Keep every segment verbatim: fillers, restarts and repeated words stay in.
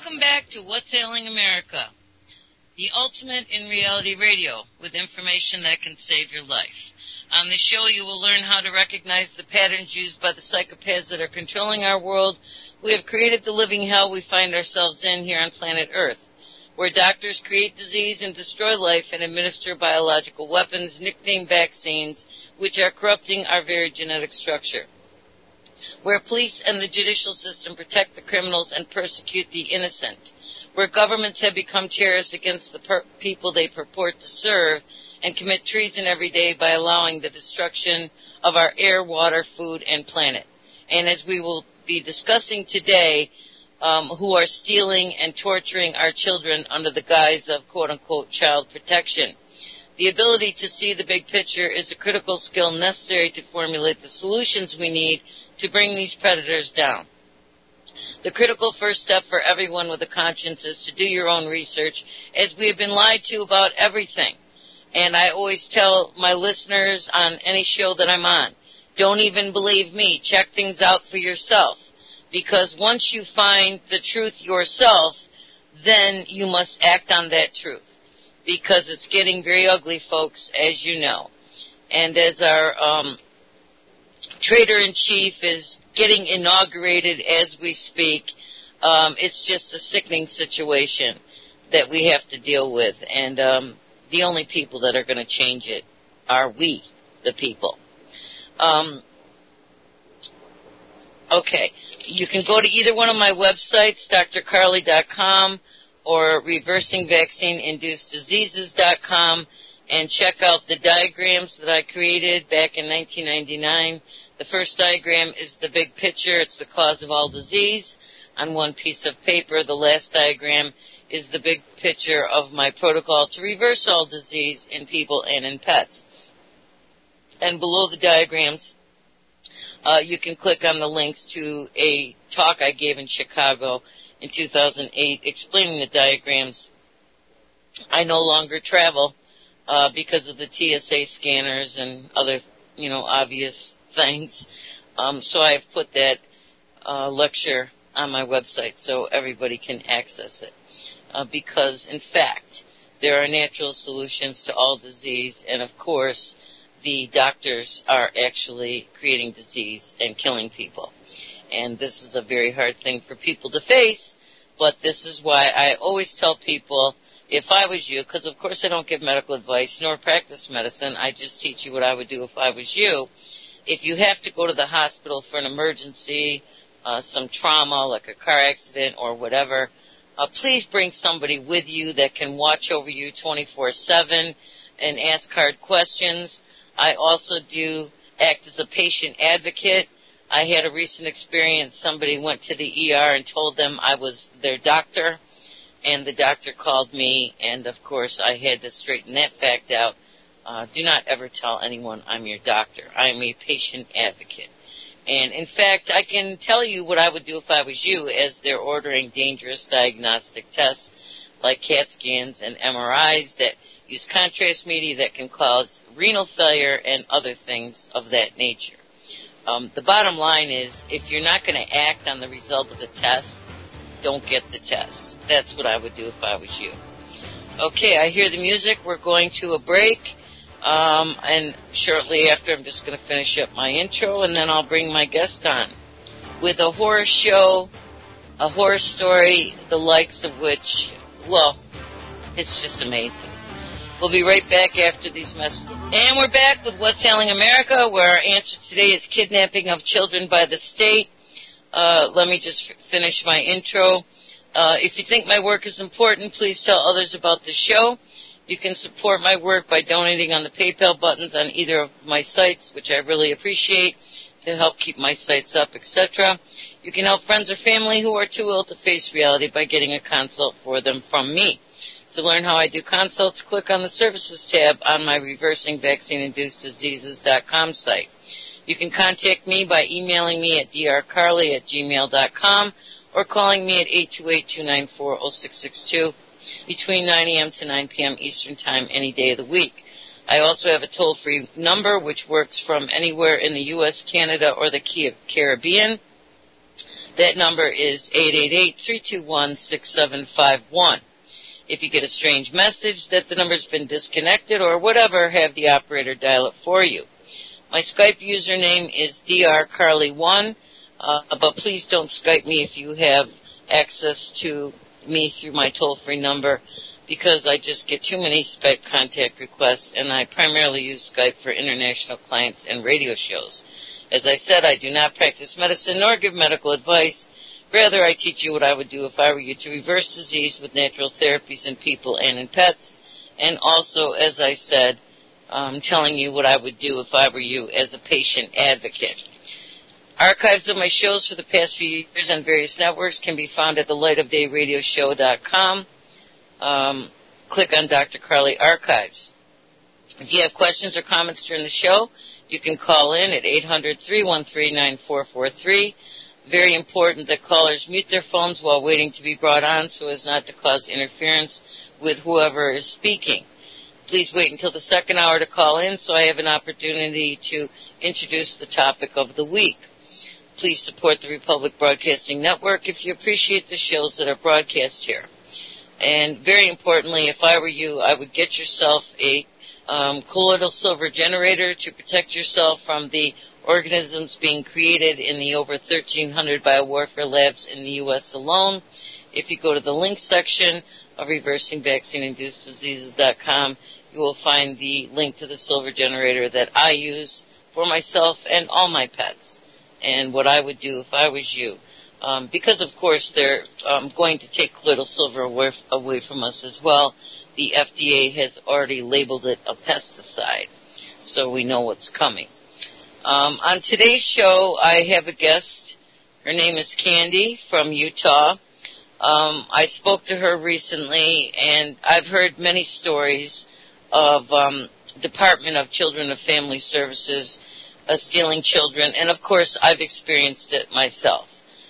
Welcome back to What's Ailing America, the ultimate in reality radio with information that can save your life. On this show, you will learn how to recognize the patterns used by the psychopaths that are controlling our world. We have created the living hell we find ourselves in here on planet Earth, where doctors create disease and destroy life and administer biological weapons, nicknamed vaccines, which are corrupting our very genetic structure. Where police and the judicial system protect the criminals and persecute the innocent. Where governments have become terrorists against the per- people they purport to serve and commit treason every day by allowing the destruction of our air, water, food, and planet. And as we will be discussing today, um, who are stealing and torturing our children under the guise of quote-unquote child protection. The ability to see the big picture is a critical skill necessary to formulate the solutions we need to bring these predators down. The critical first step for everyone with a conscience is to do your own research, as we have been lied to about everything. And I always tell my listeners on any show that I'm on, don't even believe me. Check things out for yourself. Because once you find the truth yourself, then you must act on that truth. Because it's getting very ugly, folks, as you know. And as our um, Traitor-in-Chief is getting inaugurated as we speak, um, it's just a sickening situation that we have to deal with. And um, the only people that are going to change it are we, the people. Um, okay, you can go to either one of my websites, d r carly dot com or reversing vaccine induced diseases dot com, and check out the diagrams that I created back in nineteen ninety-nine. The first diagram is the big picture. It's the cause of all disease on one piece of paper. The last diagram is the big picture of my protocol to reverse all disease in people and in pets. And below the diagrams, uh, you can click on the links to a talk I gave in Chicago in two thousand eight explaining the diagrams. I no longer travel uh, because of the T S A scanners and other, you know, obvious things. Um, so I've put that uh, lecture on my website so everybody can access it. Uh, because, in fact, there are natural solutions to all disease, and, of course, the doctors are actually creating disease and killing people. And this is a very hard thing for people to face, but this is why I always tell people, if I was you, because, of course, I don't give medical advice nor practice medicine, I just teach you what I would do if I was you. If you have to go to the hospital for an emergency, uh, some trauma like a car accident or whatever, uh, please bring somebody with you that can watch over you twenty-four seven and ask hard questions. I also do act as a patient advocate. I had a recent experience. Somebody went to the E R and told them I was their doctor, and the doctor called me, and, of course, I had to straighten that fact out. Uh, do not ever tell anyone I'm your doctor. I am a patient advocate. And, in fact, I can tell you what I would do if I was you, as they're ordering dangerous diagnostic tests like CAT scans and M R Is that use contrast media that can cause renal failure and other things of that nature. Um, the bottom line is, if you're not going to act on the result of the test, don't get the test. That's what I would do if I was you. Okay, I hear the music. We're going to a break. Um, and shortly after, I'm just going to finish up my intro, and then I'll bring my guest on with a horror show, a horror story, the likes of which, well, it's just amazing. We'll be right back after these messages. And we're back with What's Ailing America, where our answer today is kidnapping of children by the state. Uh, let me just f- finish my intro. Uh, if you think my work is important, please tell others about the show. You can support my work by donating on the PayPal buttons on either of my sites, which I really appreciate, to help keep my sites up, et cetera. You can help friends or family who are too ill to face reality by getting a consult for them from me. To learn how I do consults, click on the Services tab on my reversing vaccine induced diseases dot com site. You can contact me by emailing me at d r carly at gmail dot com or calling me at eight two eight, two nine four, zero six six two. Between nine a.m. to nine p.m. Eastern Time any day of the week. I also have a toll-free number which works from anywhere in the U S, Canada, or the Caribbean. That number is eight eight eight, three two one, six seven five one. If you get a strange message that the number's been disconnected or whatever, have the operator dial it for you. My Skype username is D R Carly one, uh, but please don't Skype me if you have access to me through my toll-free number, because I just get too many Skype contact requests, and I primarily use Skype for international clients and radio shows. As I said, I do not practice medicine nor give medical advice. Rather, I teach you what I would do if I were you to reverse disease with natural therapies in people and in pets, and also, as I said, um, telling you what I would do if I were you as a patient advocate. Archives of my shows for the past few years on various networks can be found at the light of day radio show dot com. Um, click on Doctor Carly Archives. If you have questions or comments during the show, you can call in at eight hundred, three one three, nine four four three. Very important that callers mute their phones while waiting to be brought on so as not to cause interference with whoever is speaking. Please wait until the second hour to call in so I have an opportunity to introduce the topic of the week. Please support the Republic Broadcasting Network if you appreciate the shows that are broadcast here. And very importantly, if I were you, I would get yourself a um, colloidal silver generator to protect yourself from the organisms being created in the over thirteen hundred biowarfare labs in the U S alone. If you go to the link section of reversing vaccine induced diseases dot com, you will find the link to the silver generator that I use for myself and all my pets, and what I would do if I was you. Um, because, of course, they're um, going to take colloidal silver away, away from us as well. The F D A has already labeled it a pesticide, so we know what's coming. Um, on today's show, I have a guest. Her name is Candy from Utah. Um, I spoke to her recently, and I've heard many stories of um, Department of Children and Family Services uh, stealing children, and, of course, I've experienced it myself.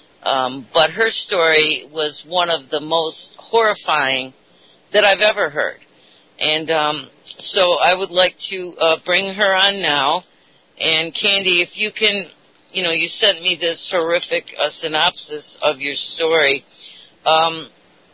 Um, but her story was one of the most horrifying that I've ever heard. And um, so I would like to uh, bring her on now. And, Candy, if you can, you know, you sent me this horrific uh, synopsis of your story. Um,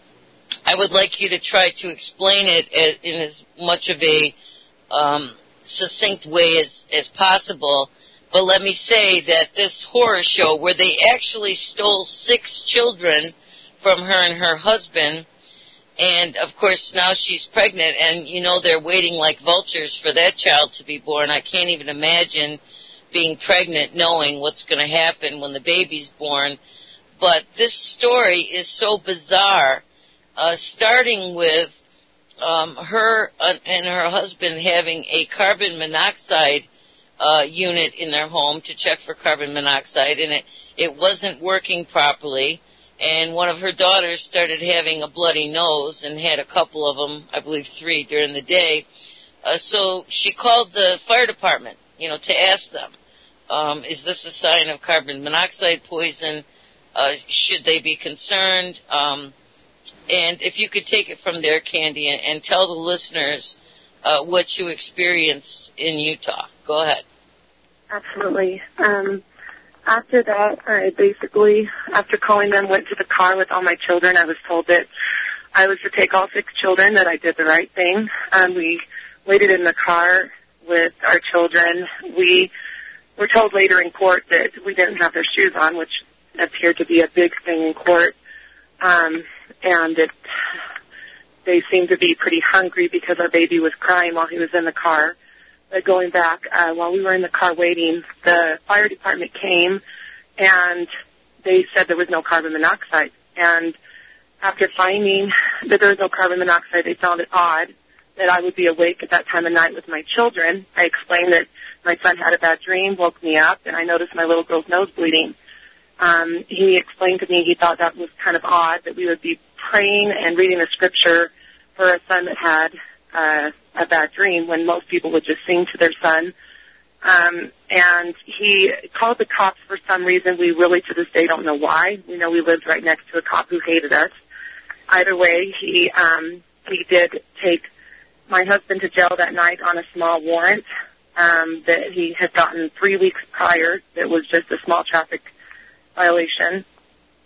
I would like you to try to explain it in as much of a um, succinct way as, as possible. But let me say that this horror show where they actually stole six children from her and her husband, and, of course, now she's pregnant, and, you know, they're waiting like vultures for that child to be born. I can't even imagine being pregnant knowing what's going to happen when the baby's born. But this story is so bizarre, uh, starting with um, her and her husband having a carbon monoxide uh, unit in their home to check for carbon monoxide, and it, it wasn't working properly. And one of her daughters started having a bloody nose and had a couple of them, I believe three, during the day. Uh, so she called the fire department, you know, to ask them, um, is this a sign of carbon monoxide poison? Uh, should they be concerned? Um, and if you could take it from there, Candy, and, and tell the listeners uh, what you experienced in Utah. Go ahead. Absolutely. Um, after that, I basically, after calling them, went to the car with all my children. I was told that I was to take all six children, that I did the right thing. Um, we waited in the car with our children. We were told later in court that we didn't have their shoes on, which appeared to be a big thing in court. Um, and it, they seemed to be pretty hungry because our baby was crying while he was in the car. But going back, uh, while we were in the car waiting, the fire department came and they said there was no carbon monoxide. And after finding that there was no carbon monoxide, they found it odd that I would be awake at that time of night with my children. I explained that my son had a bad dream, woke me up, and I noticed my little girl's nose bleeding. Um, he explained to me he thought that was kind of odd, that we would be praying and reading the scripture for a son that had uh, a bad dream when most people would just sing to their son. Um, and he called the cops for some reason. We really to this day don't know why. We know we lived right next to a cop who hated us. Either way, he um, he did take my husband to jail that night on a small warrant um, that he had gotten three weeks prior. That was just a small traffic violation.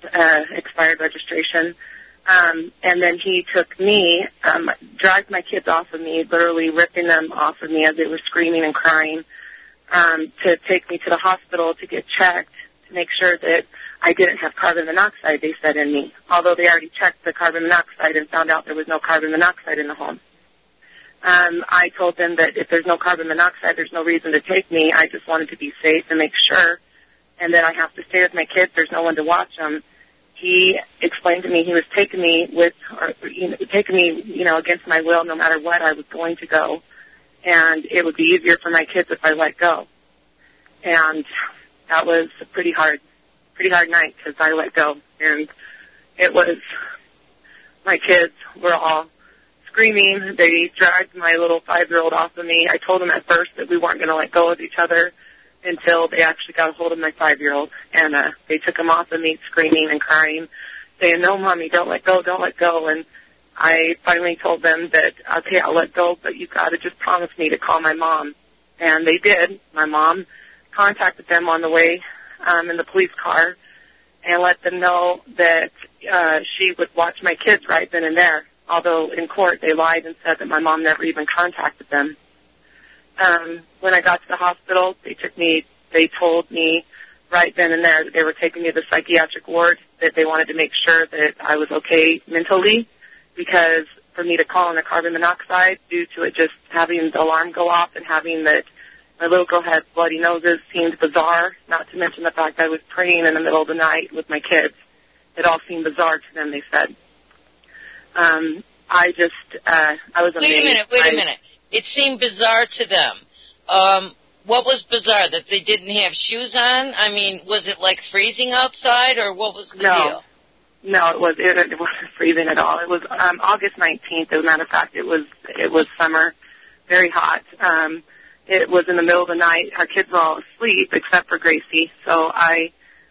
uh, expired registration. Um, and then he took me, um, dragged my kids off of me, literally ripping them off of me as they were screaming and crying, um, to take me to the hospital to get checked to make sure that I didn't have carbon monoxide, they said, in me, although they already checked the carbon monoxide and found out there was no carbon monoxide in the home. Um, I told them that if there's no carbon monoxide, there's no reason to take me. I just wanted to be safe and make sure, and that I have to stay with my kids. There's no one to watch them. He explained to me he was taking me with, or, you know, taking me, you know, against my will. No matter what, I was going to go, and it would be easier for my kids if I let go. And that was a pretty hard, pretty hard night because I let go, and it was, my kids were all screaming. They dragged my little five-year-old off of me. I told them at first that we weren't going to let go of each other until they actually got a hold of my five-year-old, and uh, they took him off of me screaming and crying, saying, "No, Mommy, don't let go, don't let go." And I finally told them that, okay, I'll let go, but you've got to just promise me to call my mom. And they did. My mom contacted them on the way um, in the police car and let them know that uh, she would watch my kids right then and there, although in court they lied and said that my mom never even contacted them. Um, when I got to the hospital, they took me, they told me right then and there that they were taking me to the psychiatric ward, that they wanted to make sure that I was okay mentally, because for me to call in the carbon monoxide due to it just having the alarm go off and having that my little girl had bloody noses seemed bizarre, not to mention the fact I was praying in the middle of the night with my kids. It all seemed bizarre to them, they said. Um, I just, uh, I was amazed. Wait a minute, wait I, a minute. It seemed bizarre to them. Um, what was bizarre? That they didn't have shoes on? I mean, was it like freezing outside, or what was the no. deal? No, it was it, it wasn't freezing at all. It was um, August nineteenth. As a matter of fact, it was it was summer, very hot. Um, it was in the middle of the night. Our kids were all asleep except for Gracie. So I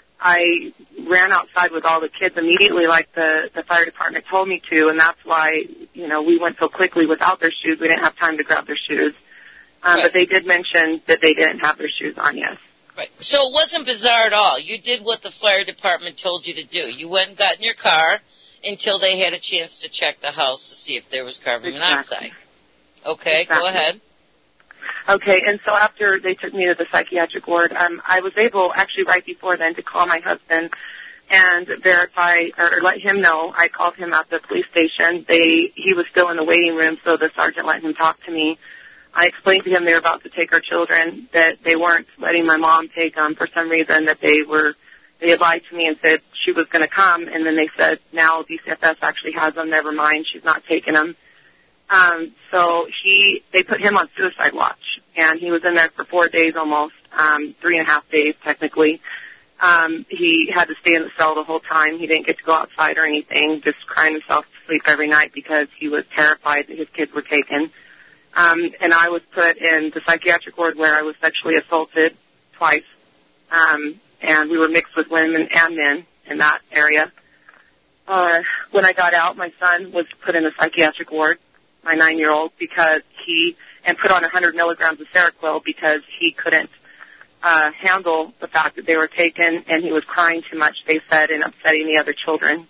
I ran outside with all the kids immediately, like the the fire department told me to, and that's why, you know, we went so quickly without their shoes. We didn't have time to grab their shoes. Um, right. But they did mention that they didn't have their shoes on, yes. Right. So it wasn't bizarre at all. You did what the fire department told you to do. You went and got in your car until they had a chance to check the house to see if there was carbon Exactly. monoxide. Okay, exactly. Go ahead. Okay, and so after they took me to the psychiatric ward, um, I was able, actually right before then, to call my husband and verify, or let him know. I called him at the police station. They, he was still in the waiting room, so the sergeant let him talk to me. I explained to him they were about to take our children, that they weren't letting my mom take them for some reason, that they were, they had lied to me and said she was going to come, and then they said, now D C F S actually has them, never mind, she's not taking them. Um, so he, they put him on suicide watch, and he was in there for four days almost, um, three and a half days technically. Um, he had to stay in the cell the whole time. He didn't get to go outside or anything, just crying himself to sleep every night because he was terrified that his kids were taken. Um, and I was put in the psychiatric ward where I was sexually assaulted twice, um, and we were mixed with women and men in that area. Uh, when I got out, my son was put in a psychiatric ward, my nine-year-old, because he, and put on one hundred milligrams of Seroquel because he couldn't uh, handle the fact that they were taken, and he was crying too much, they said, and upsetting the other children.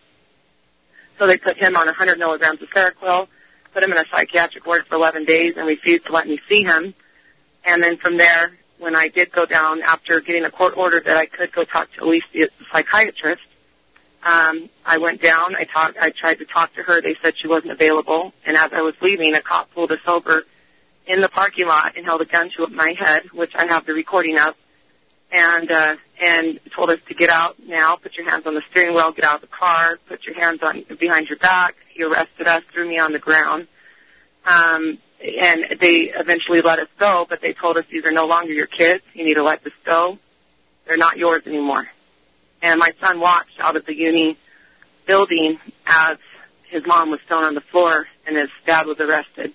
So they put him on one hundred milligrams of Seroquel, put him in a psychiatric ward for eleven days, and refused to let me see him. And then from there, when I did go down, after getting a court order that I could go talk to Elise, the psychiatrist, um, I went down. I talked. I tried to talk to her. They said she wasn't available. And as I was leaving, a cop pulled us over in the parking lot and held a gun to my head, which I have the recording of, and uh, and told us to get out now. Put your hands on the steering wheel. Get out of the car. Put your hands on behind your back. He arrested us, threw me on the ground, um, and they eventually let us go. But they told us, these are no longer your kids. You need to let this go. They're not yours anymore. And my son watched out of the uni building as his mom was thrown on the floor and his dad was arrested.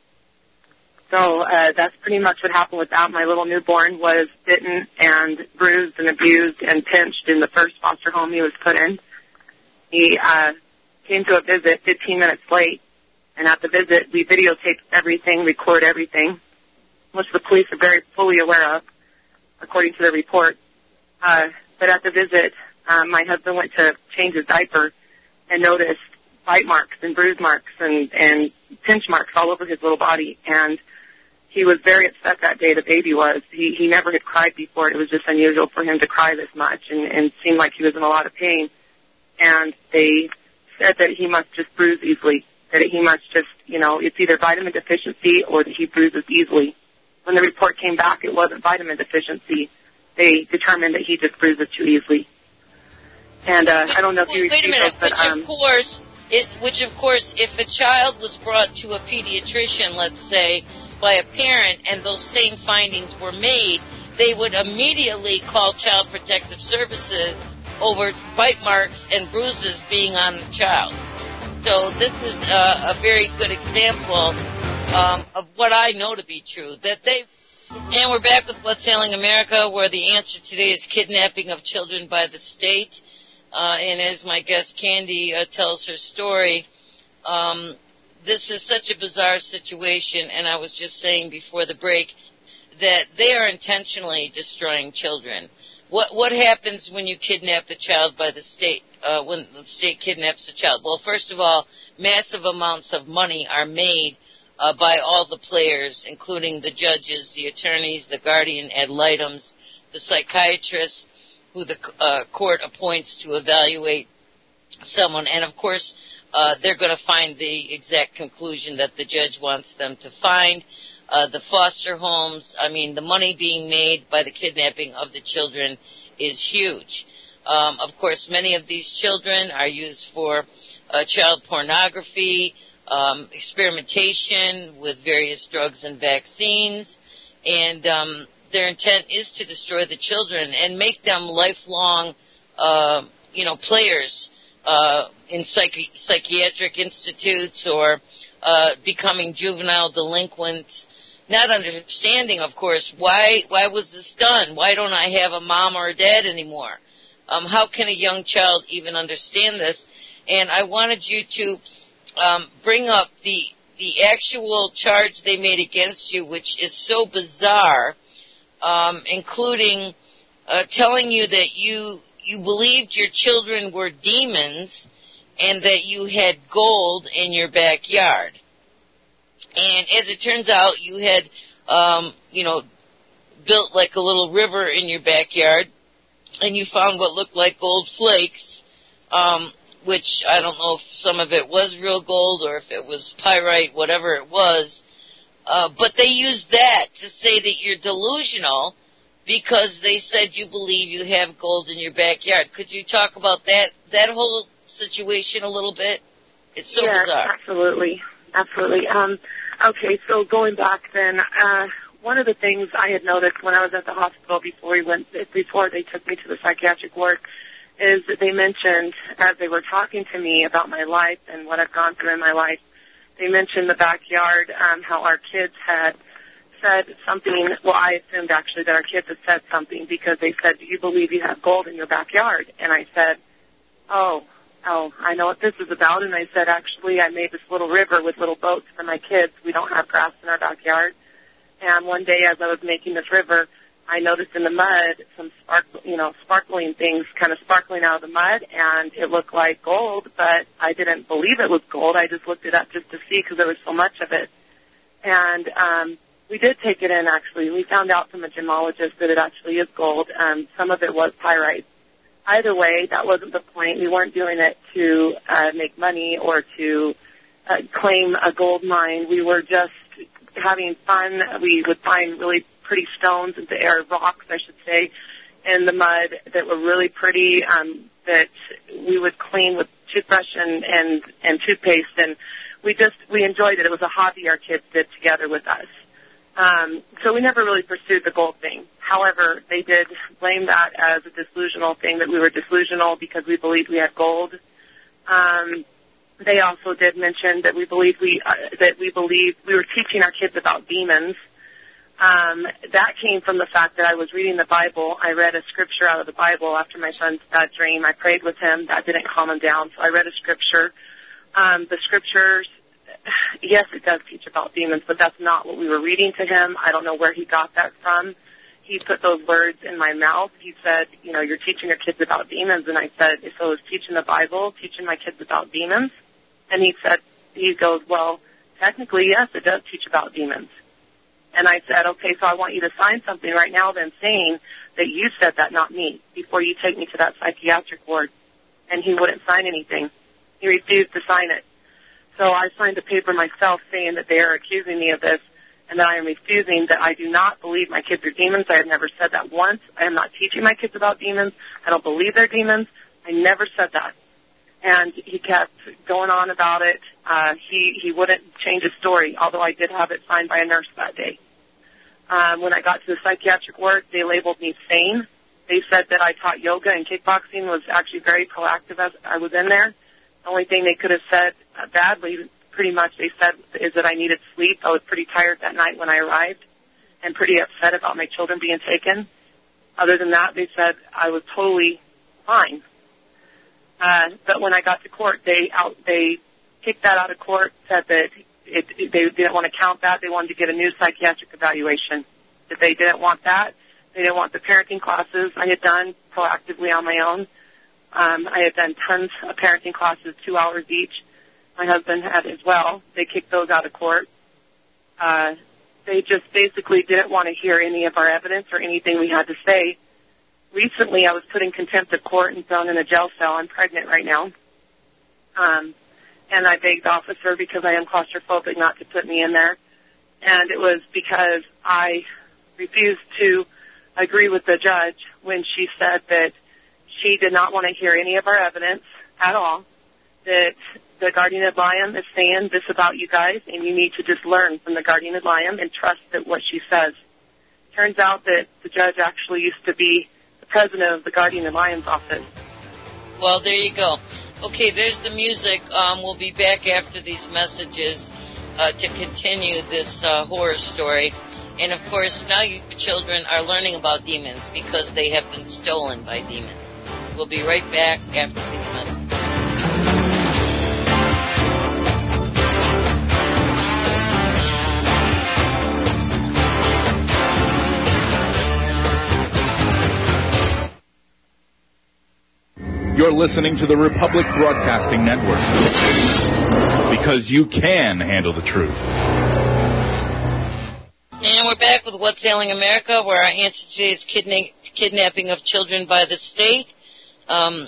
So uh, that's pretty much what happened with that. My little newborn was bitten and bruised and abused and pinched in the first foster home he was put in. He uh, came to a visit fifteen minutes late, and at the visit we videotaped everything, record everything, which the police are very fully aware of, according to the report. Uh, but at the visit, Um, my husband went to change his diaper and noticed bite marks and bruise marks and, and pinch marks all over his little body. And he was very upset that day, the baby was. He, he never had cried before. It was just unusual for him to cry this much and, and seemed like he was in a lot of pain. And they said that he must just bruise easily, that he must just, you know, it's either vitamin deficiency or that he bruises easily. When the report came back, it wasn't vitamin deficiency. They determined that he just bruises too easily. And uh, I don't know if you wait a minute, those, but, which um, of course, it, which of course, if a child was brought to a pediatrician, let's say, by a parent, and those same findings were made, they would immediately call Child Protective Services over bite marks and bruises being on the child. So this is a, a very good example um, of what I know to be true. That they, and we're back with What's Ailing America, where the answer today is kidnapping of children by the state. Uh, and as my guest Candy uh, tells her story, um, this is such a bizarre situation, and I was just saying before the break that they are intentionally destroying children. What what happens when you kidnap a child by the state, uh, when the state kidnaps a child? Well, first of all, massive amounts of money are made uh, by all the players, including the judges, the attorneys, the guardian ad litems, the psychiatrists, who the uh, court appoints to evaluate someone. And, of course, uh, they're going to find the exact conclusion that the judge wants them to find. Uh, the foster homes, I mean, the money being made by the kidnapping of the children is huge. Um, of course, many of these children are used for uh, child pornography, um, experimentation with various drugs and vaccines, and um, their intent is to destroy the children and make them lifelong, uh, you know, players uh, in psychi- psychiatric institutes or uh, becoming juvenile delinquents. Not understanding, of course, why why was this done? Why don't I have a mom or a dad anymore? Um, how can a young child even understand this? And I wanted you to um, bring up the the actual charge they made against you, which is so bizarre. Um, including uh, telling you that you you believed your children were demons and that you had gold in your backyard. And as it turns out, you had, um, you know, built like a little river in your backyard, and you found what looked like gold flakes, um, which I don't know if some of it was real gold or if it was pyrite, whatever it was. Uh, but they used that to say that you're delusional because they said you believe you have gold in your backyard. Could you talk about that that whole situation a little bit? It's so yes, bizarre. Absolutely, absolutely. Um, okay, so going back then, uh, one of the things I had noticed when I was at the hospital before we went, before they took me to the psychiatric ward, is that they mentioned as they were talking to me about my life and what I've gone through in my life. They mentioned the backyard, um, how our kids had said something. Well, I assumed actually that our kids had said something because they said, "Do you believe you have gold in your backyard?" And I said, "Oh, oh, I know what this is about." And I said, "Actually, I made this little river with little boats for my kids. We don't have grass in our backyard." And one day, as I was making this river, I noticed in the mud some spark, you know, sparkling things kind of sparkling out of the mud, and it looked like gold, but I didn't believe it was gold. I just looked it up just to see because there was so much of it. And um, we did take it in, actually. We found out from a gemologist that it actually is gold. Um, some of it was pyrite. Either way, that wasn't the point. We weren't doing it to uh, make money or to uh, claim a gold mine. We were just having fun. We would find really pretty stones and air rocks, I should say, in the mud that were really pretty, um, that we would clean with toothbrush and, and, and toothpaste, and we just, we enjoyed it. It was a hobby our kids did together with us. Um, so we never really pursued the gold thing. However, they did blame that as a delusional thing, that we were delusional because we believed we had gold. Um, they also did mention that we believed we, uh, that we believed we were teaching our kids about demons. Um, that came from the fact that I was reading the Bible. I read a scripture out of the Bible after my son's bad dream. I prayed with him. That didn't calm him down, so I read a scripture. Um, the scriptures, yes, it does teach about demons, but that's not what we were reading to him. I don't know where he got that from. he put those words in my mouth. He said, you know, you're teaching your kids about demons. And I said, so is teaching the Bible, teaching my kids about demons? And he said, he goes, well, technically, yes, it does teach about demons. And I said, okay, so I want you to sign something right now then saying that you said that, not me, before you take me to that psychiatric ward. And he wouldn't sign anything. He refused to sign it. So I signed a paper myself saying that they are accusing me of this and that I am refusing, that I do not believe my kids are demons. I have never said that once. I am not teaching my kids about demons. I don't believe they're demons. I never said that. And he kept going on about it. Uh, he, he wouldn't change his story, although I did have it signed by a nurse that day. Um, when I got to the psychiatric ward, they labeled me sane. They said that I taught yoga and kickboxing, was actually very proactive as I was in there. The only thing they could have said uh, badly, pretty much they said, is that I needed sleep. I was pretty tired that night when I arrived and pretty upset about my children being taken. Other than that, they said I was totally fine. Uh, but when I got to court, they out, they kicked that out of court, said that it, it, they didn't want to count that. They wanted to get a new psychiatric evaluation. That they didn't want that. They didn't want the parenting classes I had done proactively on my own. Um, I had done tons of parenting classes, two hours each. My husband had as well. They kicked those out of court. Uh, they just basically didn't want to hear any of our evidence or anything we had to say. Recently, I was put in contempt of court and thrown in a jail cell. I'm pregnant right now. Um, and I begged the officer, because I am claustrophobic, not to put me in there. And it was because I refused to agree with the judge when she said that she did not want to hear any of our evidence at all, that the guardian ad litem is saying this about you guys, and you need to just learn from the guardian ad litem and trust that what she says. Turns out that the judge actually used to be the president of the guardian ad litem's office. Well, there you go. Okay, there's the music. Um, we'll be back after these messages uh, to continue this uh, horror story. And, of course, now your children are learning about demons because they have been stolen by demons. We'll be right back after these messages. You're listening to the Republic Broadcasting Network, because you can handle the truth. And we're back with What's Ailing America, where our answer today is kidna- kidnapping of children by the state. Um,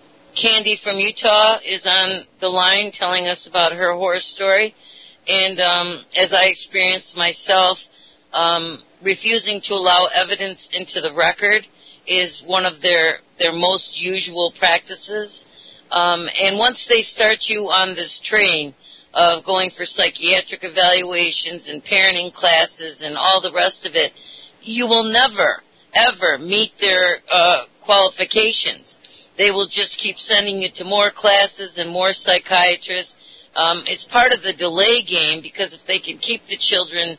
Candy from Utah is on the line telling us about her horror story. And um, as I experienced myself, um, refusing to allow evidence into the record is one of their, their most usual practices. Um, and once they start you on this train of going for psychiatric evaluations and parenting classes and all the rest of it, you will never, ever meet their uh, qualifications. They will just keep sending you to more classes and more psychiatrists. Um, it's part of the delay game, because if they can keep the children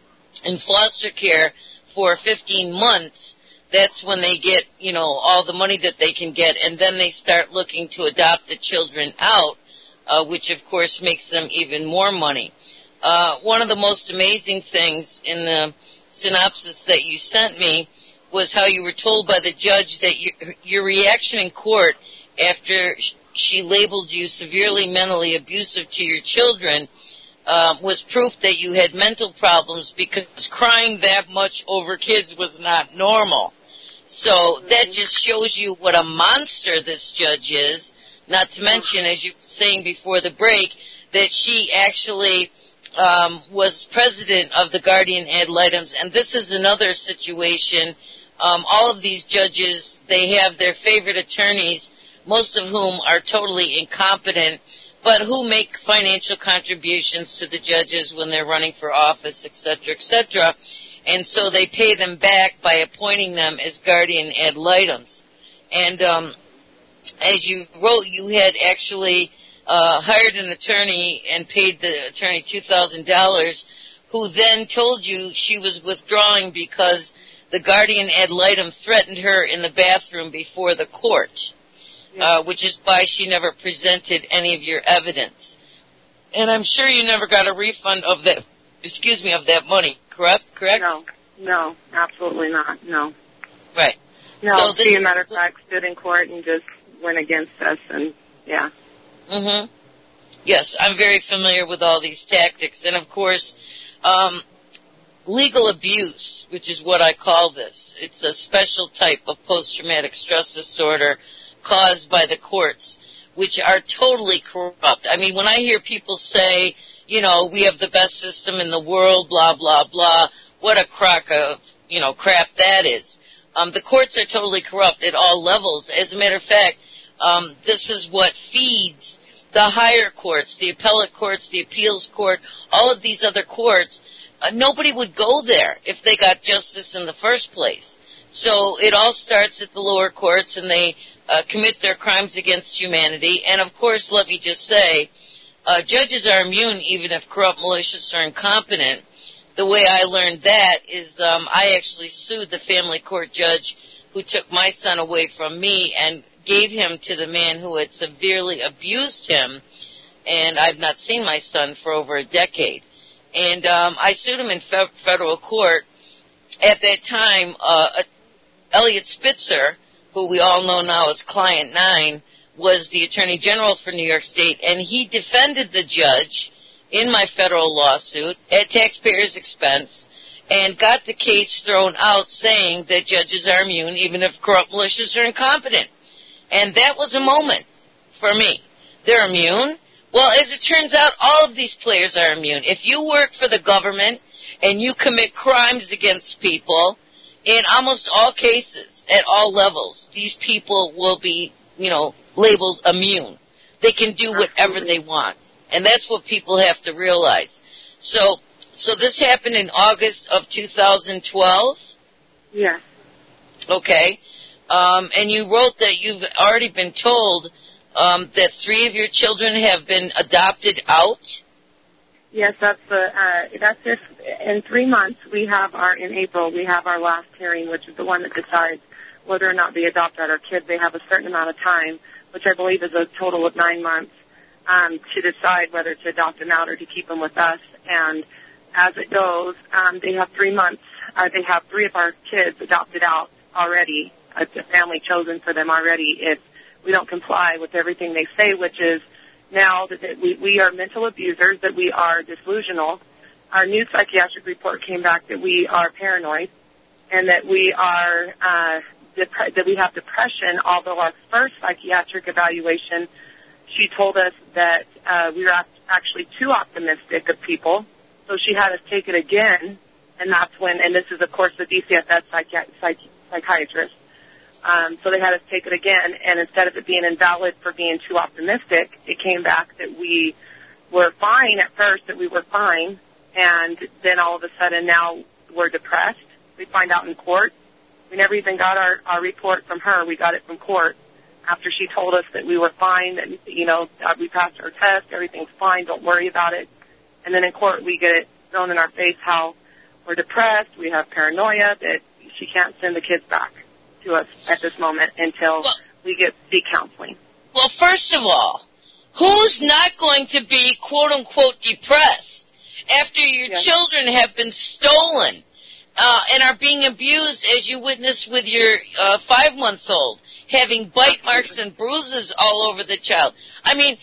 in foster care for fifteen months, that's when they get, you know, all the money that they can get, and then they start looking to adopt the children out, uh, which, of course, makes them even more money. Uh, one of the most amazing things in the synopsis that you sent me was how you were told by the judge that your, your reaction in court after she labeled you severely mentally abusive to your children uh, was proof that you had mental problems, because crying that much over kids was not normal. So that just shows you what a monster this judge is, not to mention, as you were saying before the break, that she actually um, was president of the guardian ad litems. And this is another situation. Um, all of these judges, they have their favorite attorneys, most of whom are totally incompetent, but who make financial contributions to the judges when they're running for office, et cetera, et cetera. And so they pay them back by appointing them as guardian ad litems. And um, as you wrote, you had actually uh, hired an attorney and paid the attorney two thousand dollars, who then told you she was withdrawing because the guardian ad litem threatened her in the bathroom before the court, yeah. uh, which is why she never presented any of your evidence. And I'm sure you never got a refund of that, excuse me, of that money, correct? Correct? No, No, absolutely not. No. Right. No, so she, as a matter of fact, stood in court and just went against us, and, yeah. Mm-hmm. Yes, I'm very familiar with all these tactics. And, of course, um, legal abuse, which is what I call this. It's a special type of post-traumatic stress disorder caused by the courts, which are totally corrupt. I mean, when I hear people say, you know, we have the best system in the world, blah, blah, blah, what a crock of, you know, crap that is. Um, the courts are totally corrupt at all levels. As a matter of fact, um, this is what feeds the higher courts, the appellate courts, the appeals court, all of these other courts. Uh, nobody would go there if they got justice in the first place. So it all starts at the lower courts, and they uh, commit their crimes against humanity. And, of course, let me just say, uh, judges are immune even if corrupt, malicious, or incompetent. The way I learned that is um, I actually sued the family court judge who took my son away from me and gave him to the man who had severely abused him, and I've not seen my son for over a decade. And um, I sued him in fe- federal court. At that time, uh, Elliot Spitzer, who we all know now as Client Nine, was the Attorney General for New York State, and he defended the judge in my federal lawsuit at taxpayers' expense and got the case thrown out saying that judges are immune even if corrupt, malicious, or incompetent. And that was a moment for me. They're immune? Well, as it turns out, all of these players are immune. If you work for the government and you commit crimes against people, in almost all cases, at all levels, these people will be, you know, labeled immune. They can do whatever they want. And that's what people have to realize. So, so this happened in August of two thousand twelve? Yes. Okay. Um, and you wrote that you've already been told um, that three of your children have been adopted out? Yes, that's the, uh, that's if in three months we have our, in April, we have our last hearing, which is the one that decides whether or not they adopt out our kids. They have a certain amount of time, which I believe is a total of nine months. Um, to decide whether to adopt them out or to keep them with us. And as it goes, um, they have three months. Uh, they have three of our kids adopted out already. It's a family chosen for them already if we don't comply with everything they say, which is now that we, we are mental abusers, that we are delusional. Our new psychiatric report came back that we are paranoid and that we are uh, dep- that we have depression, although our first psychiatric evaluation, she told us that uh, we were actually too optimistic of people, so she had us take it again, and that's when, and this is, of course, the D C F S psychi- psych- psychiatrist, um, so they had us take it again, and instead of it being invalid for being too optimistic, it came back that we were fine at first, that we were fine, and then all of a sudden now we're depressed. We find out in court. We never even got our, our report from her. We got it from court. After she told us that we were fine, that, you know, uh, we passed our test, everything's fine, don't worry about it. And then in court we get it thrown in our face how we're depressed, we have paranoia, that she can't send the kids back to us at this moment until well, we get seek counseling. Well, first of all, who's not going to be, quote-unquote, depressed after your yes. children have been stolen uh, and are being abused, as you witnessed with your uh, five-month-old? Having bite marks and bruises all over the child. I mean,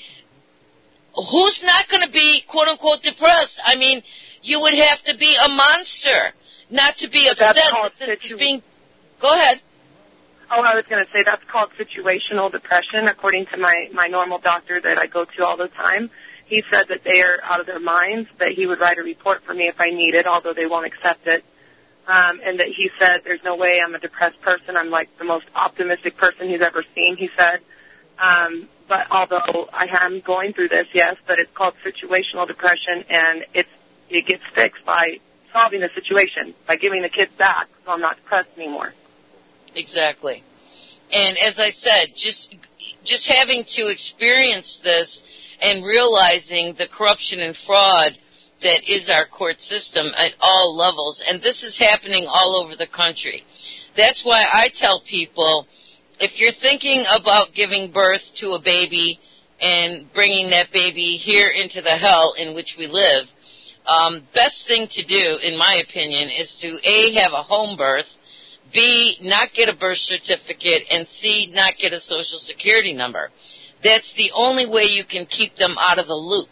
who's not going to be, quote-unquote, depressed? I mean, you would have to be a monster not to be upset that this situ- is being... Go ahead. Oh, I was going to say that's called situational depression, according to my, my normal doctor that I go to all the time. He said that they are out of their minds, that he would write a report for me if I need it, although they won't accept it. Um, and that he said, there's no way I'm a depressed person. I'm like the most optimistic person he's ever seen, he said. Um, but although I am going through this, yes, but it's called situational depression, and it's, it gets fixed by solving the situation, by giving the kids back, so I'm not depressed anymore. Exactly. And as I said, just, just having to experience this and realizing the corruption and fraud that is our court system at all levels, and this is happening all over the country. That's why I tell people, if you're thinking about giving birth to a baby and bringing that baby here into the hell in which we live, um, best thing to do, in my opinion, is to A, have a home birth, B, not get a birth certificate, and C, not get a social security number. That's the only way you can keep them out of the loop.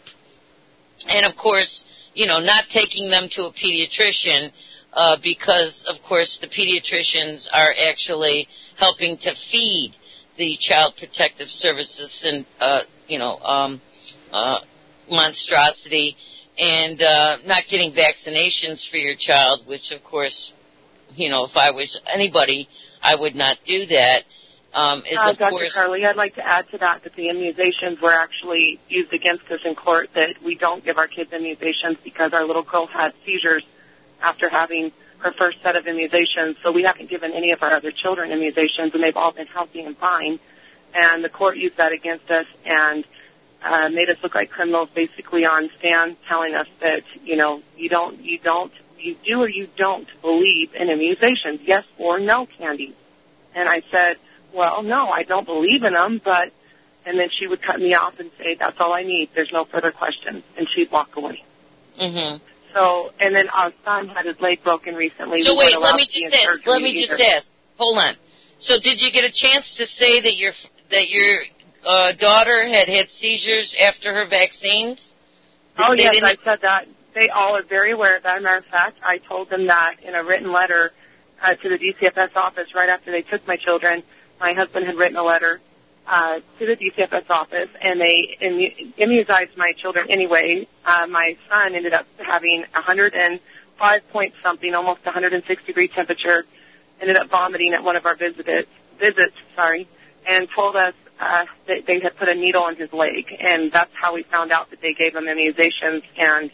And, of course, you know, not taking them to a pediatrician uh, because, of course, the pediatricians are actually helping to feed the Child Protective Services and, uh, you know, um, uh, monstrosity, and uh, not getting vaccinations for your child, which, of course, you know, if I was anybody, I would not do that. Um, is uh, of Doctor course, Carly, I'd like to add to that that the immunizations were actually used against us in court, that we don't give our kids immunizations because our little girl had seizures after having her first set of immunizations. So we haven't given any of our other children immunizations, and they've all been healthy and fine. And the court used that against us and uh, made us look like criminals, basically on stand, telling us that, you know, you don't, you don't, you do or you don't believe in immunizations, yes or no, Candy. And I said, well, no, I don't believe in them, but, and then she would cut me off and say, that's all I need, there's no further questions, and she'd walk away. Mm-hmm. So, and then our son had his leg broken recently. So we wait, let me just ask, let me either. just ask, hold on. So did you get a chance to say that your, that your uh, daughter had had seizures after her vaccines? Did, oh, yes, didn't... I said that. They all are very aware of that. As a matter of fact, I told them that in a written letter uh, to the D C F S office right after they took my children. My husband had written a letter uh, to the D C F S office, and they immu- immunized my children anyway. Uh, my son ended up having one hundred five point something, almost one hundred six degree temperature, ended up vomiting at one of our visits, visits, sorry, and told us uh, that they had put a needle in his leg, and that's how we found out that they gave him immunizations. And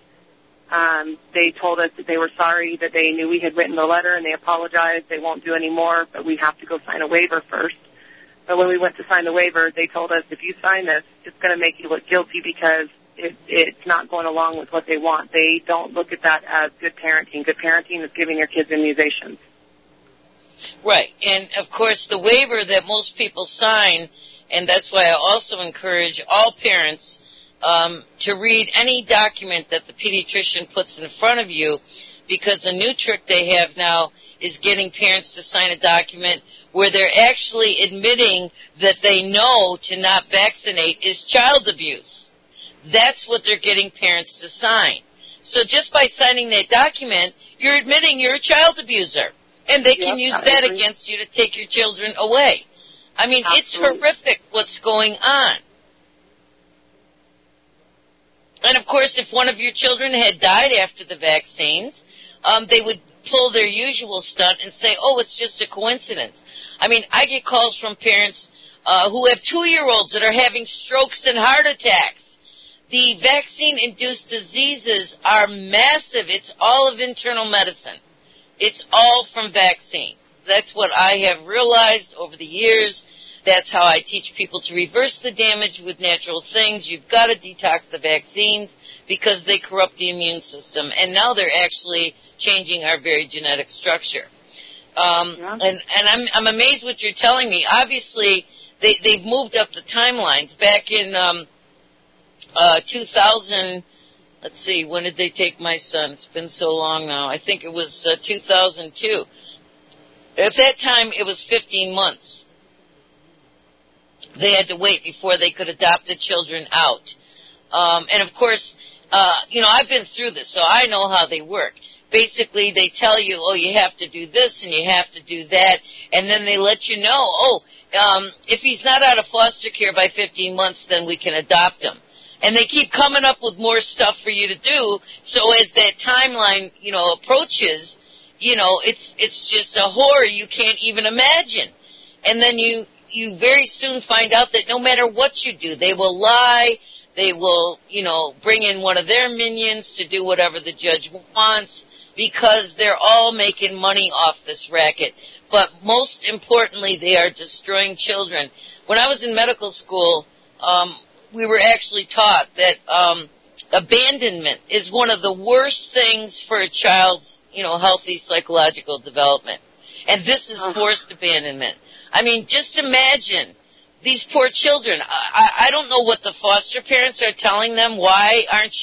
um, they told us that they were sorry, that they knew we had written the letter, and they apologized. They won't do any more, but we have to go sign a waiver first. But when we went to sign the waiver, they told us, if you sign this, it's going to make you look guilty because it, it's not going along with what they want. They don't look at that as good parenting. Good parenting is giving your kids immunizations. Right. And, of course, the waiver that most people sign, and that's why I also encourage all parents um, to read any document that the pediatrician puts in front of you, because a new trick they have now is getting parents to sign a document where they're actually admitting that they know to not vaccinate is child abuse. That's what they're getting parents to sign. So just by signing that document, you're admitting you're a child abuser. And they can yep, use that agree. against you to take your children away. I mean, Absolutely. It's horrific what's going on. And, of course, if one of your children had died after the vaccines, um, they would pull their usual stunt and say, oh, it's just a coincidence. I mean, I get calls from parents uh, who have two-year-olds that are having strokes and heart attacks. The vaccine-induced diseases are massive. It's all of internal medicine. It's all from vaccines. That's what I have realized over the years. That's how I teach people to reverse the damage with natural things. You've got to detox the vaccines because they corrupt the immune system. And now they're actually changing our very genetic structure. Um, yeah. And, and I'm, I'm amazed what you're telling me. Obviously, they, they've moved up the timelines. Back in um, uh, two thousand, let's see, when did they take my son? It's been so long now. I think it was uh, two thousand two. At that time, it was fifteen months. They had to wait before they could adopt the children out. Um, and, of course, uh, you know, I've been through this, so I know how they work. Basically, they tell you, oh, you have to do this and you have to do that, and then they let you know, oh, um, if he's not out of foster care by fifteen months, then we can adopt him. And they keep coming up with more stuff for you to do, so as that timeline, you know, approaches, you know, it's it's just a horror you can't even imagine. And then you, you very soon find out that no matter what you do, they will lie, they will, you know, bring in one of their minions to do whatever the judge wants, because they're all making money off this racket. But most importantly, they are destroying children. When I was in medical school, um, we were actually taught that um, abandonment is one of the worst things for a child's, you know, healthy psychological development. And this is forced abandonment. I mean, just imagine these poor children. I, I don't know what the foster parents are telling them. Why aren't you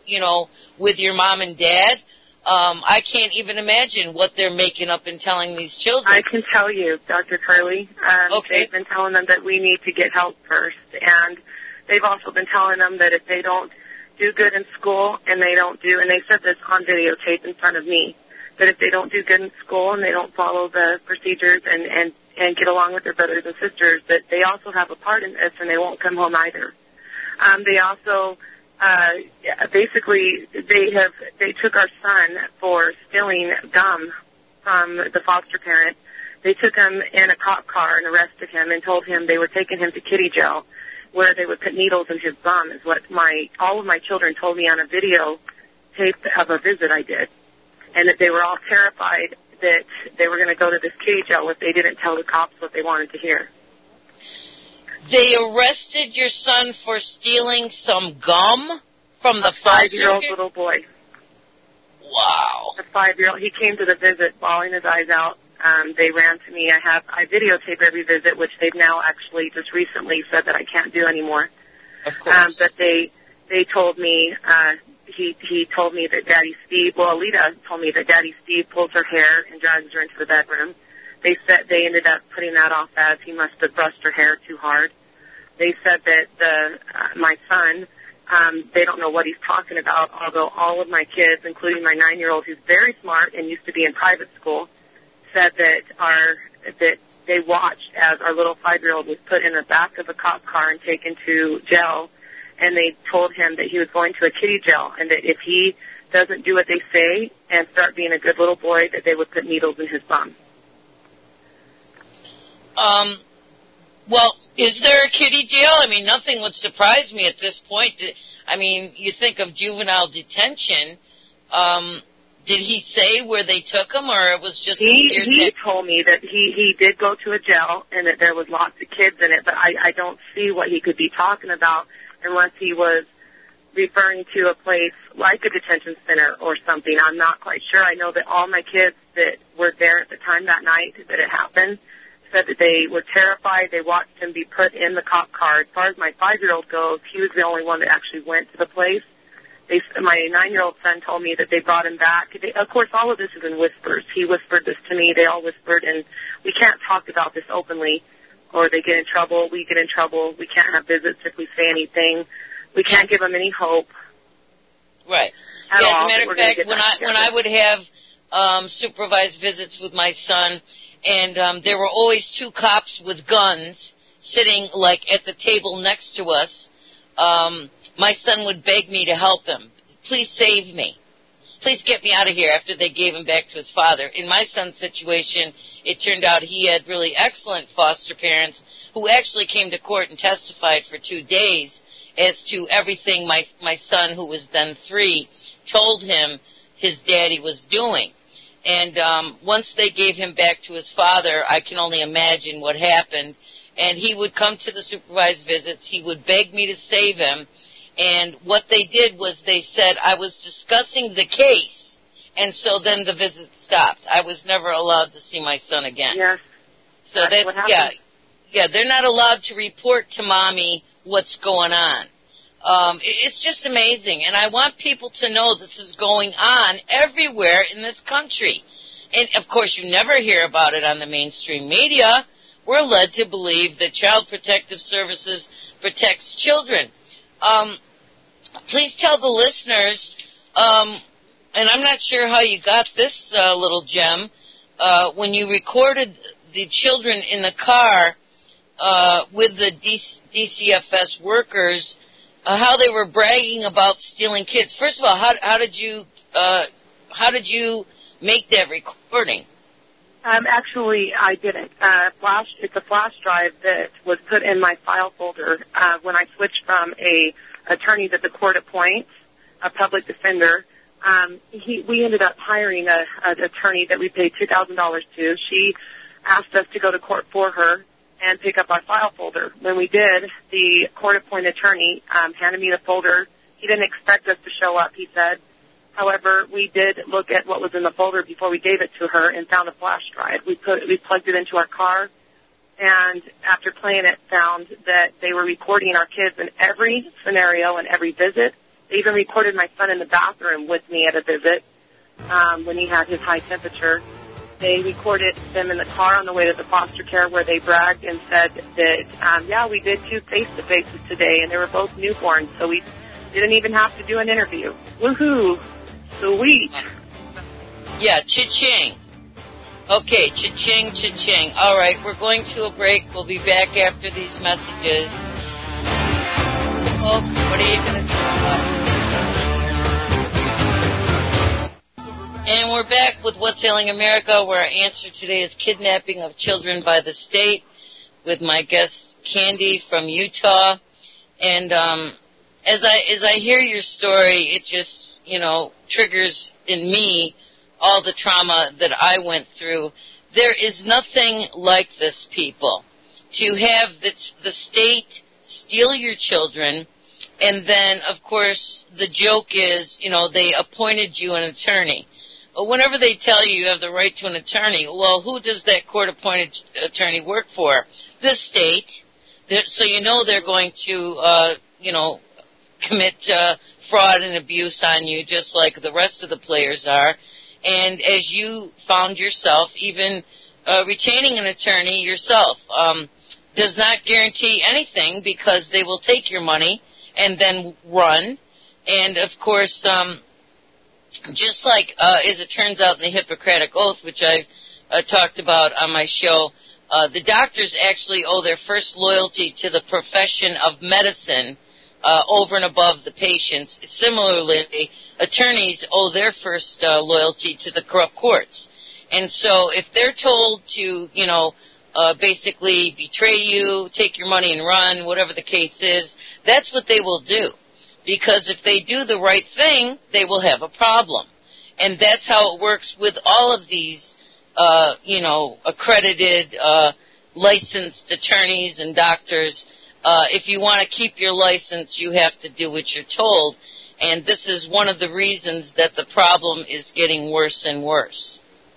you know, with your mom and dad. Um, I can't even imagine what they're making up and telling these children. I can tell you, Doctor Carly. Um, okay. They've been telling them that we need to get help first, and they've also been telling them that if they don't do good in school and they don't do, and they said this on videotape in front of me, that if they don't do good in school and they don't follow the procedures and, and, and get along with their brothers and sisters, that they also have a part in this and they won't come home either. Um, they also... Uh, basically, they have, they took our son for stealing gum from the foster parent. They took him in a cop car and arrested him and told him they were taking him to kitty jail, where they would put needles in his bum, is what my, all of my children told me on a video tape of a visit I did. And that they were all terrified that they were going to go to this kitty jail if they didn't tell the cops what they wanted to hear. They arrested your son for stealing some gum from the a five-year-old little boy. Wow. A five-year-old. He came to the visit bawling his eyes out. Um, they ran to me. I have I videotape every visit, which they've now actually just recently said that I can't do anymore. Of course. Um, but they they told me uh, he he told me that Daddy Steve. Well, Alita told me that Daddy Steve pulls her hair and drags her into the bedroom. They said they ended up putting that off as he must have brushed her hair too hard. They said that the uh, my son, um, they don't know what he's talking about, although all of my kids, including my nine-year-old who's very smart and used to be in private school, said that our that they watched as our little five-year-old was put in the back of a cop car and taken to jail, and they told him that he was going to a kitty jail and that if he doesn't do what they say and start being a good little boy, that they would put needles in his bum. Um, well, is there a kitty jail? I mean, nothing would surprise me at this point. I mean, you think of juvenile detention. Um, did he say where they took him, or it was just he? A he day? told me that he he did go to a jail and that there was lots of kids in it, but I I don't see what he could be talking about unless he was referring to a place like a detention center or something. I'm not quite sure. I know that all my kids that were there at the time that night that it happened said that they were terrified. They watched him be put in the cop car. As far as my five-year-old goes, he was the only one that actually went to the place. They, my nine-year-old son told me that they brought him back. They, of course, all of this is in whispers. He whispered this to me. They all whispered, and we can't talk about this openly, or they get in trouble. We get in trouble. We can't have visits if we say anything. We can't give them any hope. Right. At yeah, all, as a matter of fact, when I together. when I would have um, supervised visits with my son, and um, there were always two cops with guns sitting, like, at the table next to us. Um, my son would beg me to help him. Please save me. Please get me out of here after they gave him back to his father. In my son's situation, it turned out he had really excellent foster parents who actually came to court and testified for two days as to everything my my son, who was then three, told him his daddy was doing. And um, once they gave him back to his father, I can only imagine what happened. And he would come to the supervised visits. He would beg me to save him. And what they did was they said I was discussing the case. And so then the visit stopped. I was never allowed to see my son again. Yes. So that's, that's yeah, yeah, they're not allowed to report to mommy what's going on. Um, it's just amazing, and I want people to know this is going on everywhere in this country. And, of course, you never hear about it on the mainstream media. We're led to believe that Child Protective Services protects children. Um, please tell the listeners, um, and I'm not sure how you got this uh, little gem, uh, when you recorded the children in the car uh, with the D C F S workers, Uh, how they were bragging about stealing kids. First of all, how, how did you uh, how did you make that recording? Um, actually, I didn't. Uh, flash. It's a flash drive that was put in my file folder uh, when I switched from a attorney that the court appoints, a public defender. Um, he, we ended up hiring a, an attorney that we paid two thousand dollars to. She asked us to go to court for her and pick up our file folder. When we did, the court-appointed attorney um, handed me the folder. He didn't expect us to show up, he said. However, we did look at what was in the folder before we gave it to her and found a flash drive. We put we plugged it into our car, and after playing it, found that they were recording our kids in every scenario and every visit. They even recorded my son in the bathroom with me at a visit um, when he had his high temperature. They recorded them in the car on the way to the foster care where they bragged and said that, um, yeah, we did two face-to-faces today, and they were both newborns, so we didn't even have to do an interview. Woohoo! Sweet. Yeah, cha-ching. Okay, cha-ching, cha-ching. All right, we're going to a break. We'll be back after these messages. Folks, what are you going to do about it? And we're back with What's Ailing America, where our answer today is kidnapping of children by the state, with my guest Candy from Utah. And um, as I as I hear your story, it just, you know, triggers in me all the trauma that I went through. There is nothing like this, people, to have the, the state steal your children, and then, of course, the joke is, you know, they appointed you an attorney. But whenever they tell you you have the right to an attorney, well, who does that court-appointed attorney work for? The state. They're, so you know they're going to, uh, you know, commit uh, fraud and abuse on you just like the rest of the players are. And as you found yourself, even uh, retaining an attorney yourself um, does not guarantee anything, because they will take your money and then run. And, of course, um, just like, uh, as it turns out in the Hippocratic Oath, which I uh, talked about on my show, uh, the doctors actually owe their first loyalty to the profession of medicine uh, over and above the patients. Similarly, attorneys owe their first uh, loyalty to the corrupt courts. And so if they're told to, you know, uh, basically betray you, take your money and run, whatever the case is, that's what they will do. Because if they do the right thing, they will have a problem. And that's how it works with all of these, uh, you know, accredited, uh, licensed attorneys and doctors. Uh, if you want to keep your license, you have to do what you're told. And this is one of the reasons that the problem is getting worse and worse.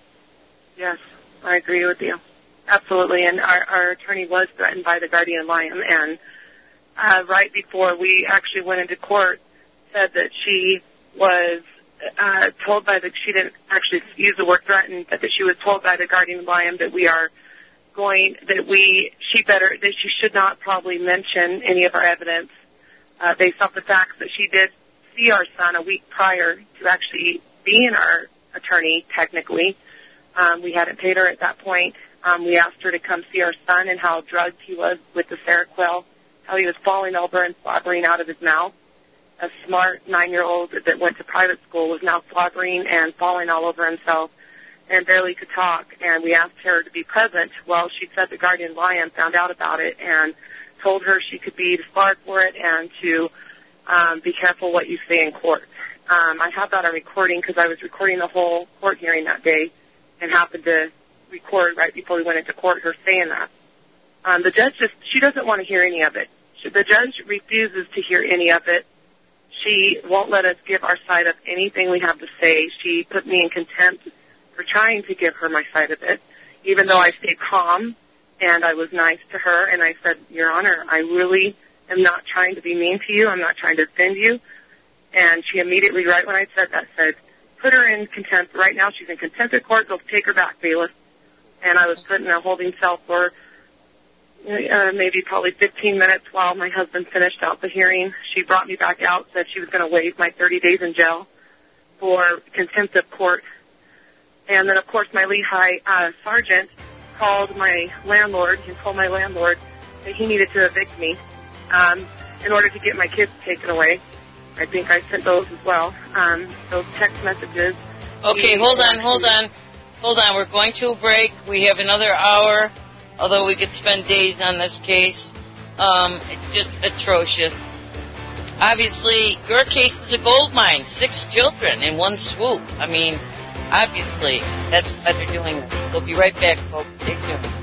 Yes, I agree with you. Absolutely. And our, our attorney was threatened by the guardian ad litem, and uh, right before we actually went into court, said that she was uh, told by the, she didn't actually use the word threatened, but that she was told by the guardian ad litem that we are going, that we, she better, that she should not probably mention any of our evidence uh, based off the facts that she did see our son a week prior to actually being our attorney, technically. Um, we hadn't paid her at that point. Um, we asked her to come see our son and how drugged he was with the Seroquel, how he was falling over and slobbering out of his mouth. A smart nine-year-old that went to private school was now slobbering and falling all over himself and barely could talk. And we asked her to be present. Well, she said the guardian ad litem found out about it and told her she could be disbarred for it and to um, be careful what you say in court. Um, I have that on recording because I was recording the whole court hearing that day and happened to record right before we went into court her saying that. Um, the judge just, she doesn't want to hear any of it. She, the judge refuses to hear any of it. She won't let us give our side of anything we have to say. She put me in contempt for trying to give her my side of it, even though I stayed calm and I was nice to her. And I said, Your Honor, I really am not trying to be mean to you. I'm not trying to offend you. And she immediately, right when I said that, said, put her in contempt. Right now she's in contempt of court. Go take her back, bailiff. And I was put in a holding cell for uh, maybe probably fifteen minutes while my husband finished out the hearing. She brought me back out, said she was going to waive my thirty days in jail for contempt of court. And then, of course, my Lehigh uh, sergeant called my landlord and told my landlord that he needed to evict me um, in order to get my kids taken away. I think I sent those as well, um, those text messages. Okay, hold on, hold on. Hold on, we're going to a break. We have another hour, although we could spend days on this case. Um, it's just atrocious. Obviously, your case is a gold mine. Six children in one swoop. I mean, obviously, that's why they're doing this. We'll be right back, folks. Stay tuned.